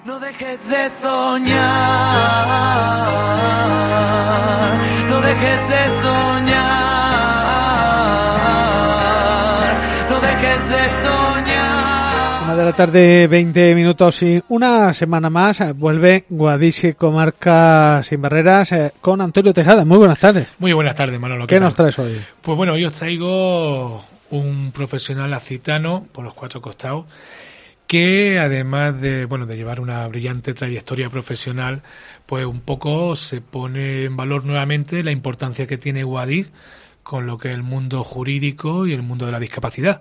No dejes de soñar, no dejes de soñar, no dejes de soñar. 1 de la tarde, 20 minutos y una semana más vuelve Guadix Comarca Sin Barreras con Antonio Tejada. Muy buenas tardes. Muy buenas tardes, Manolo. ¿Qué nos traes hoy? Pues bueno, hoy os traigo un profesional accitano por los 4 costados que además de llevar una brillante trayectoria profesional, pues un poco se pone en valor nuevamente la importancia que tiene Guadix con lo que es el mundo jurídico y el mundo de la discapacidad.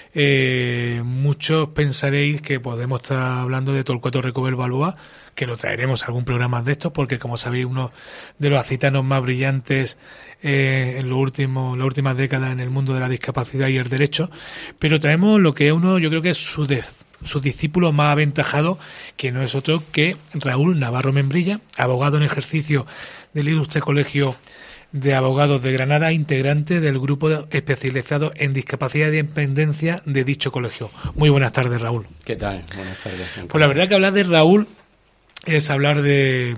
Muchos pensaréis que podemos estar hablando de Torcuato Recober Balboa, que lo traeremos a algún programa de estos, porque como sabéis, uno de los accitanos más brillantes en las últimas décadas en el mundo de la discapacidad y el derecho, pero traemos lo que es uno, yo creo que es su discípulo más aventajado, que no es otro que Raúl Navarro Membrilla, abogado en ejercicio del Ilustre Colegio de Abogados de Granada, integrante del grupo especializado en discapacidad y dependencia de dicho colegio. Muy buenas tardes, Raúl. ¿Qué tal? Buenas tardes. Pues la verdad que hablar de Raúl es hablar de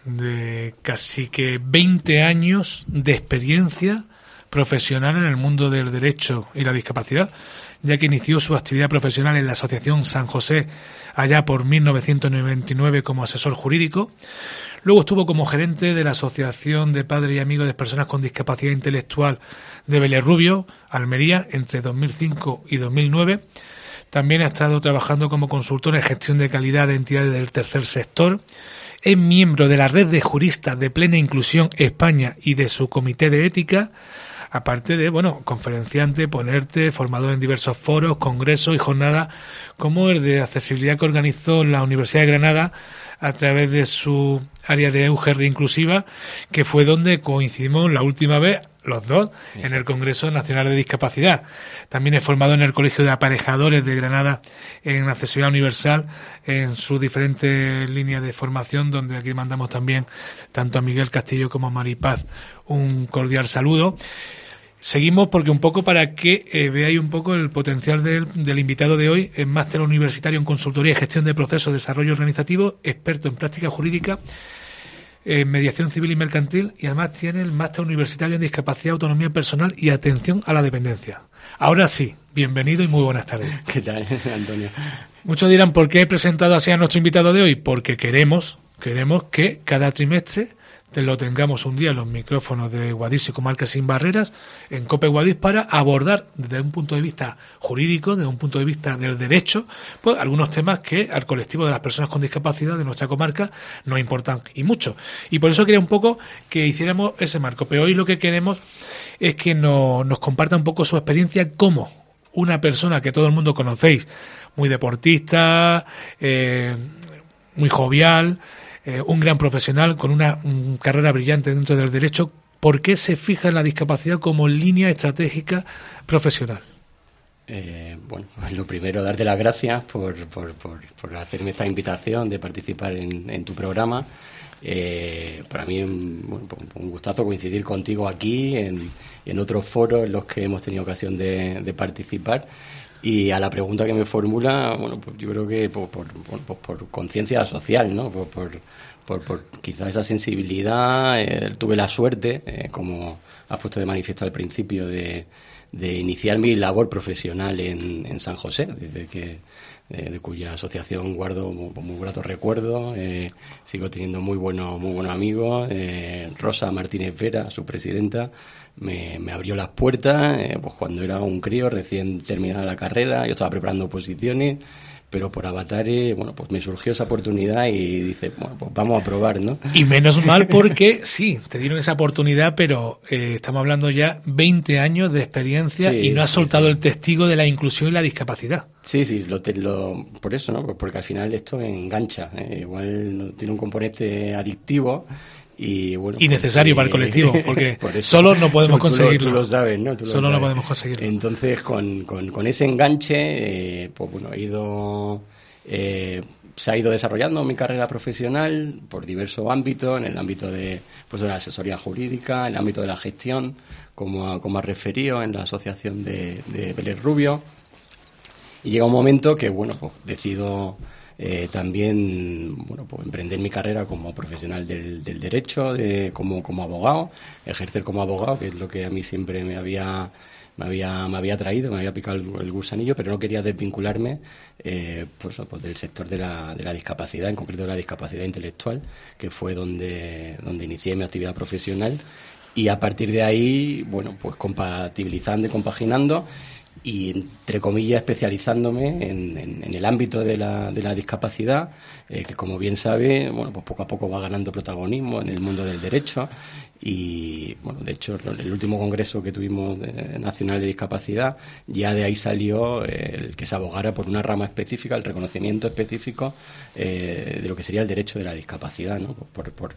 casi que 20 años de experiencia profesional en el mundo del derecho y la discapacidad, ya que inició su actividad profesional en la Asociación San José allá por 1999 como asesor jurídico. Luego estuvo como gerente de la Asociación de Padres y Amigos de Personas con Discapacidad Intelectual de Vélez Rubio, Almería, entre 2005 y 2009. También ha estado trabajando como consultor en gestión de calidad de entidades del tercer sector. Es miembro de la Red de Juristas de Plena Inclusión España y de su Comité de Ética, aparte de, conferenciante, ponente, formador en diversos foros, congresos y jornadas, como el de accesibilidad que organizó la Universidad de Granada a través de su área de EUGR inclusiva, que fue donde coincidimos la última vez los dos. Exacto. En el Congreso Nacional de Discapacidad. También es formado en el Colegio de Aparejadores de Granada en accesibilidad universal, en sus diferentes líneas de formación, donde aquí mandamos también tanto a Miguel Castillo como a Maripaz un cordial saludo. Seguimos porque un poco para que veáis un poco el potencial del invitado de hoy. Es máster universitario en consultoría y gestión de procesos de desarrollo organizativo, experto en práctica jurídica, mediación civil y mercantil, y además tiene el máster universitario en discapacidad, autonomía personal y atención a la dependencia. Ahora sí, bienvenido y muy buenas tardes. ¿Qué tal, Antonio? Muchos dirán, ¿por qué he presentado así a nuestro invitado de hoy? Porque queremos que cada trimestre lo tengamos un día en los micrófonos de Guadix y Comarca Sin Barreras, en COPE Guadix, para abordar desde un punto de vista jurídico, desde un punto de vista del derecho, pues algunos temas que al colectivo de las personas con discapacidad de nuestra comarca nos importan y mucho. Y por eso quería un poco que hiciéramos ese marco. Pero hoy lo que queremos es que nos comparta un poco su experiencia como una persona que todo el mundo conocéis, muy deportista, muy jovial, un gran profesional con una carrera brillante dentro del derecho. ¿Por qué se fija en la discapacidad como línea estratégica profesional? Lo primero, darte las gracias por hacerme esta invitación de participar en tu programa. Para mí un gustazo coincidir contigo aquí en otros foros en los que hemos tenido ocasión de participar. Y a la pregunta que me formula, pues yo creo que por conciencia social, ¿no? Por quizá esa sensibilidad. Tuve la suerte, como has puesto de manifiesto al principio, de iniciar mi labor profesional en San José, de cuya asociación guardo muy gratos recuerdos. Sigo teniendo muy buenos amigos. Rosa Martínez Vera, su presidenta, me abrió las puertas pues cuando era un crío recién terminada la carrera. Yo estaba preparando oposiciones, pero por avatares, pues me surgió esa oportunidad y dice, pues vamos a probar, ¿no? Y menos mal, porque sí, te dieron esa oportunidad, pero estamos hablando ya 20 años de experiencia, sí, y no has soltado el testigo de la inclusión y la discapacidad. Sí, por eso, ¿no? Porque al final esto engancha, igual tiene un componente adictivo. Y necesario para el colectivo, porque solo no podemos conseguirlo. Tú lo sabes, ¿no? No podemos conseguirlo. Entonces, con ese enganche, se ha ido desarrollando mi carrera profesional por diversos ámbitos, en el ámbito de la asesoría jurídica, en el ámbito de la gestión, como has referido, en la asociación de Vélez Rubio. Y llega un momento que, decido también, bueno, pues emprender mi carrera como profesional del derecho, como abogado, ejercer como abogado, que es lo que a mí siempre me había traído, me había picado el gusanillo, pero no quería desvincularme pues del sector de la discapacidad, en concreto de la discapacidad intelectual, que fue donde inicié mi actividad profesional, y a partir de ahí, bueno, pues compatibilizando y compaginando, y entre comillas especializándome en el ámbito de la discapacidad, que como bien sabe, bueno, pues poco a poco va ganando protagonismo en el mundo del derecho. Y bueno, de hecho, el último congreso que tuvimos nacional de discapacidad, ya de ahí salió el que se abogara por una rama específica, el reconocimiento específico de lo que sería el derecho de la discapacidad, ¿no? Por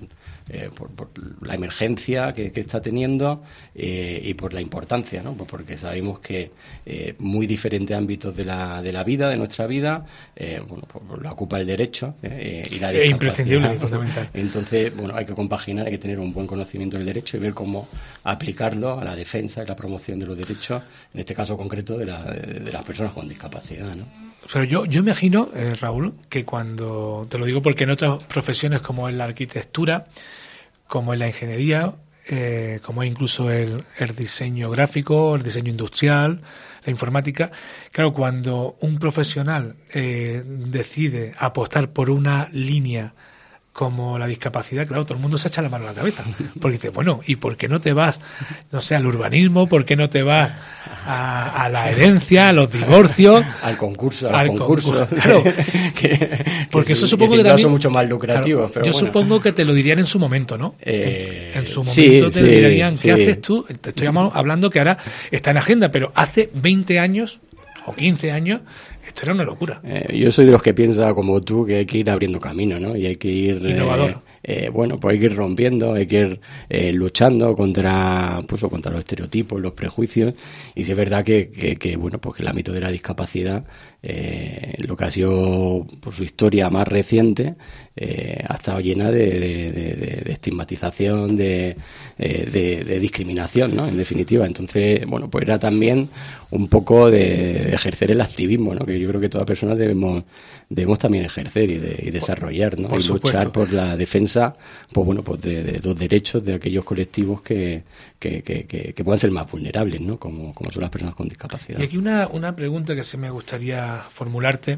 la emergencia que está teniendo y por la importancia, ¿no? Pues porque sabemos que muy diferentes ámbitos de la vida, de nuestra vida, bueno, pues la ocupa el derecho y la discapacidad. Es imprescindible, fundamental. Entonces, bueno, hay que compaginar, hay que tener un buen conocimiento del derecho y ver cómo aplicarlo a la defensa y la promoción de los derechos, en este caso concreto de las personas con discapacidad, ¿no? Pero yo imagino, Raúl, que cuando, te lo digo porque en otras profesiones como en la arquitectura, como en la ingeniería, como es incluso el diseño gráfico, el diseño industrial, la informática, claro, cuando un profesional decide apostar por una línea como la discapacidad, claro, todo el mundo se echa la mano a la cabeza, porque dice, bueno, ¿y por qué no te vas, no sé, al urbanismo? ¿Por qué no te vas a la herencia, a los divorcios? Al concurso. Claro, porque eso supongo que también... son mucho más lucrativos, claro, pero yo bueno. supongo que te lo dirían en su momento, ¿no? En su momento sí, te dirían, ¿qué haces tú? Te estoy hablando que ahora está en agenda, pero hace 20 años o 15 años... Esto era una locura. Yo soy de los que piensa como tú que hay que ir abriendo camino, ¿no? Y hay que ir... Innovador. Bueno, pues hay que ir rompiendo, hay que ir luchando contra los estereotipos, los prejuicios. Y sí es verdad que bueno, pues que el ámbito de la discapacidad, lo que ha sido por su historia más reciente, ha estado llena de estigmatización, de discriminación, ¿no? En definitiva. Entonces, bueno, pues era también un poco de ejercer el activismo, ¿no? Que yo creo que todas personas debemos también ejercer y desarrollar, ¿no? Por y supuesto. luchar por la defensa, pues bueno, pues de los derechos de aquellos colectivos que puedan ser más vulnerables, ¿no? Como son las personas con discapacidad. Y aquí una pregunta que se me gustaría formularte.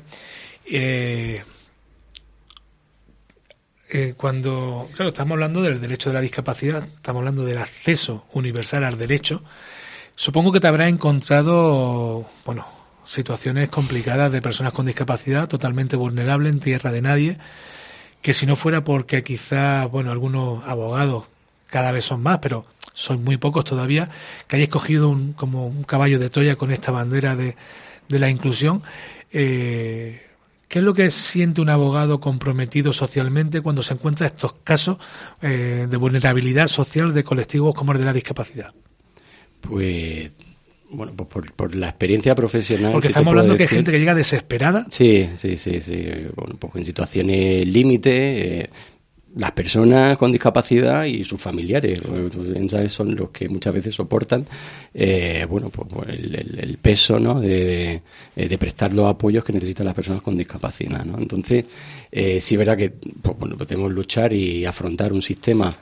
Cuando, claro, estamos hablando del derecho de la discapacidad, estamos hablando del acceso universal al derecho, supongo que te habrás encontrado, bueno, situaciones complicadas de personas con discapacidad totalmente vulnerables en tierra de nadie, que si no fuera porque quizás, bueno, algunos abogados cada vez son más, pero son muy pocos todavía, que hayáis cogido como un caballo de Troya con esta bandera de la inclusión. ¿Qué es lo que siente un abogado comprometido socialmente cuando se encuentra estos casos de vulnerabilidad social de colectivos como el de la discapacidad? Pues... Bueno, pues por la experiencia profesional... Porque estamos hablando que hay gente que llega desesperada. Sí. Bueno, pues en situaciones límite, las personas con discapacidad y sus familiares, ¿sabes? Son los que muchas veces soportan bueno, pues el peso, ¿no? de prestar los apoyos que necesitan las personas con discapacidad, ¿no? Entonces, sí es verdad que pues, bueno, podemos luchar y afrontar un sistema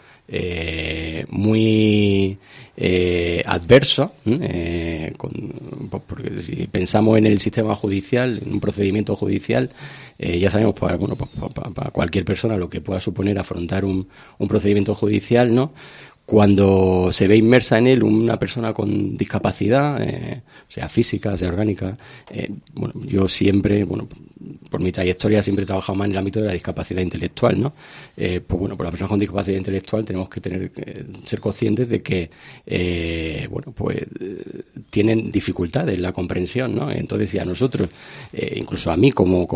muy adverso, porque si pensamos en el sistema judicial, en un procedimiento judicial, ya sabemos para cualquier persona lo que pueda suponer afrontar un procedimiento judicial, ¿no? Cuando se ve inmersa en él una persona con discapacidad, sea física, sea orgánica, bueno, yo siempre, bueno, por mi trayectoria siempre he trabajado más en el ámbito de la discapacidad intelectual, ¿no? Pues bueno, por las personas con discapacidad intelectual tenemos que ser conscientes de que, bueno, pues tienen dificultades en la comprensión, ¿no? Entonces, si a nosotros, incluso a mí como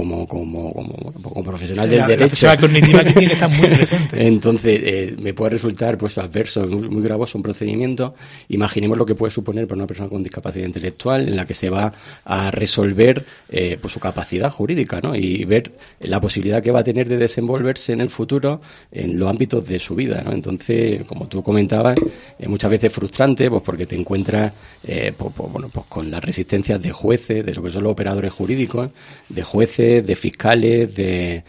profesional del derecho, la cognitiva que tiene que estar muy presente. Entonces, me puede resultar pues adverso gravoso un procedimiento. Imaginemos lo que puede suponer para una persona con discapacidad intelectual, en la que se va a resolver pues su capacidad jurídica, ¿no? Y ver la posibilidad que va a tener de desenvolverse en el futuro en los ámbitos de su vida, ¿no? Entonces, como tú comentabas, muchas veces frustrante, pues porque te encuentras pues con las resistencias de jueces, de lo que son los operadores jurídicos, de jueces, de fiscales, de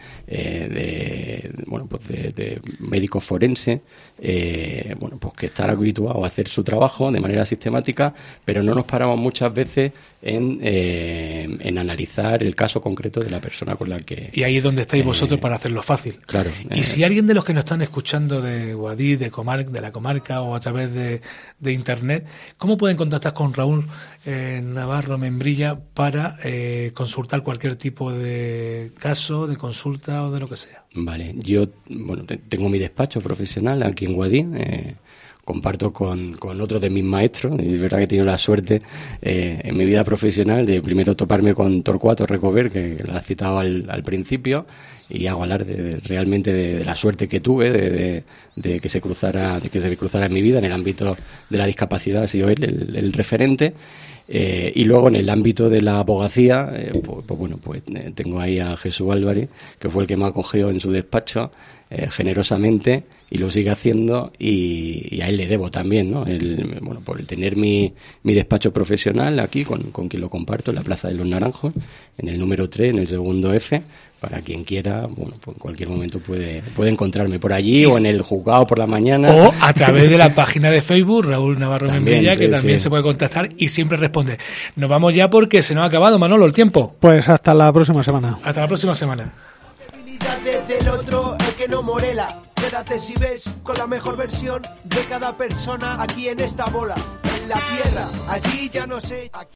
médicos forenses, pues que están habituados a hacer su trabajo de manera sistemática, pero no nos paramos muchas veces en analizar el caso concreto de la persona con la que... Y ahí es donde estáis vosotros para hacerlo fácil. Claro. Y si alguien de los que nos están escuchando de Guadix, de la comarca o a través de internet, ¿cómo pueden contactar con Raúl Navarro Membrilla para consultar cualquier tipo de caso, de consulta o de lo que sea? Vale, yo tengo mi despacho profesional aquí en Guadix. Comparto con otro de mis maestros, y es verdad que he tenido la suerte en mi vida profesional de primero toparme con Torcuato Recover, que lo has citado al principio, y hago hablar realmente de la suerte que tuve de que se cruzara en mi vida en el ámbito de la discapacidad. Ha sido él el referente. Y luego en el ámbito de la abogacía, tengo ahí a Jesús Álvarez, que fue el que me acogió en su despacho generosamente, y lo sigue haciendo, y a él le debo también, ¿no? Por el tener mi despacho profesional aquí, con quien lo comparto, en la Plaza de los Naranjos, en el número 3, en el segundo F. Para quien quiera, pues en cualquier momento puede encontrarme por allí, o en el juzgado por la mañana. O a través de la página de Facebook, Raúl Navarro Membrilla, que también se puede contactar y siempre responde. Nos vamos ya porque se nos ha acabado, Manolo, el tiempo. Pues hasta la próxima semana. Hasta la próxima semana. Del otro, el que no morela. Quédate si ves con la mejor versión de cada persona aquí en esta bola. En la tierra, allí ya no sé...